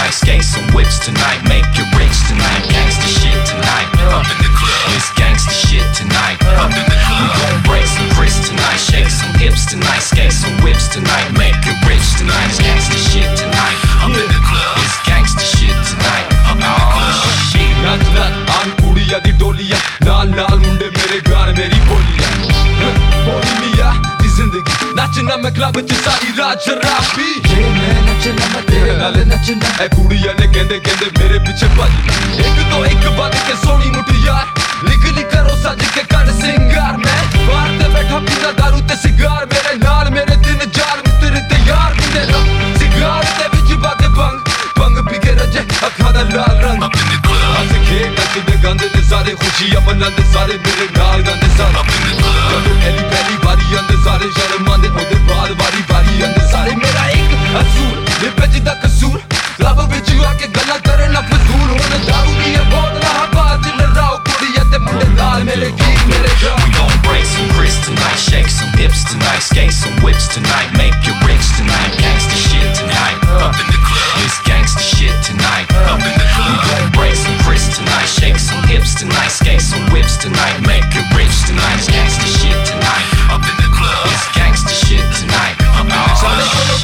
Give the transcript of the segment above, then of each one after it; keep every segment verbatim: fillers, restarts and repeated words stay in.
tonight, skate some whips tonight, make it rich tonight, gangsta shit tonight, up in the club. It's gangsta shit tonight, up in the club. We gon' break some grits tonight, shake some hips tonight, skate some whips tonight, make it rich tonight, it's gangsta shit tonight, up in the club. It's gangsta shit tonight, up in the club. Nat nat aan kudiya di doliya, naal naal munde mere gaan meri boliya. Boli miya di zindagi, nachna main club ch saari raat sharabi. Ye main nachna main tere naal nachna. Ai kudiya ne kende kende mere piche bhaj. Ek to ek baat ke soni mutiyar, lik lik karo saj ke kar singar main. Baar te baitha pina daru te cigar, mere naal mere din jaar tere te yaar binde na. Cigar te vich baat bang, bang phi ke raje akha da laal rang. Up in the club. नचदे गांदे ते सारे खुशियां मनांदे सारे मेरे नाल गांदे सारे जदों पहली पहली बारी आंदे सारे शर्मांदे ओदे बाद वारी वारी आंदे सारे मेरा एक असूल ये पेचदा कसूर लब विच आके गल्लां करे ना फजूल हुण दारू दी बोतलां हवा च लड़ाओ कुड़ियां ते मुंडे नाल मेरे गीत मेरे गान. We gon' break some grits tonight, shake some hips tonight, skate some whips tonight, make it rich tonight, gangsta shit tonight, up in the club. It's gangsta shit tonight, up in the club. We gon' break some grits tonight, shake some hips tonight, skate some whips tonight, make it rich tonight, it's gangsta shit tonight, up in the club. It's gangsta shit tonight, up in the club.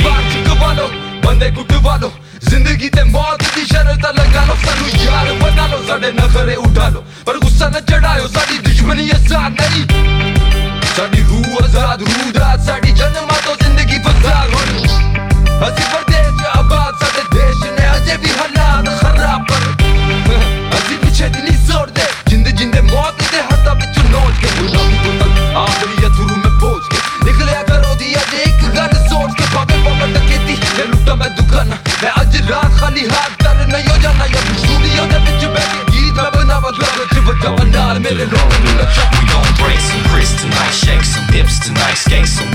बंदे कुटवा लो जिंदगी ते मौत दी शर्त लगा लो सानू यार बना लो साडे नखरे उठा लो पर गुस्सा न चढ़ायो साडी दुश्मनी आसान नहीं साडी रूह आजाद रूह दा साडी जन्मा तो जिंदगी फसाद हो ਅਸੀਂ परदेश च आबाद साडे देश ने अजे भी हालात खराब पर ਅਸੀਂ पिछे दिली जोड़ दे जिंद जिंदे मौत दे हत्था विच नोच के गुलामी को तक आखिरी अथरू में पहुंच के निकलिया करो दी अजे एक गल सोच के भावे पवन टकेती ये लुटा मैं दुकाना मैं आज रात खाली हाथ कर नहीं हो जाना या स्टूडियो दे विच बैठ के गीत मैं बनावा लब च बजा नाल मेरे लोग We gon' break some grits tonight, shake some hips tonight, skate some